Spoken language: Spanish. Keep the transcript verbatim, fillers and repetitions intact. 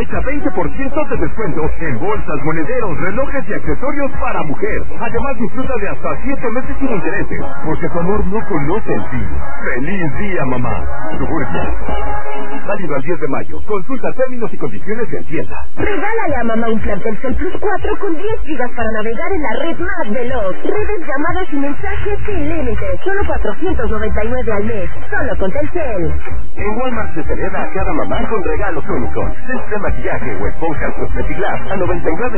Aprovecha veinte por ciento de descuento en bolsas, monederos, relojes y accesorios para mujer. Además, disfruta de hasta siete meses sin intereses, porque tu amor no conoce el fin. ¡Feliz día, mamá! Suburbia. Válido al diez de mayo. Consulta términos y condiciones en tienda. Regálale a mamá un plan Telcel Plus cuatro con diez gigas para navegar en la red más veloz. Redes, llamadas y mensajes sin límite. Solo cuatrocientos noventa y nueve al mes. Solo con Telcel. En Walmart se celebra a cada mamá con regalos únicos. Desde maquillaje o esponjas Cosmetic Glass a noventa y nueve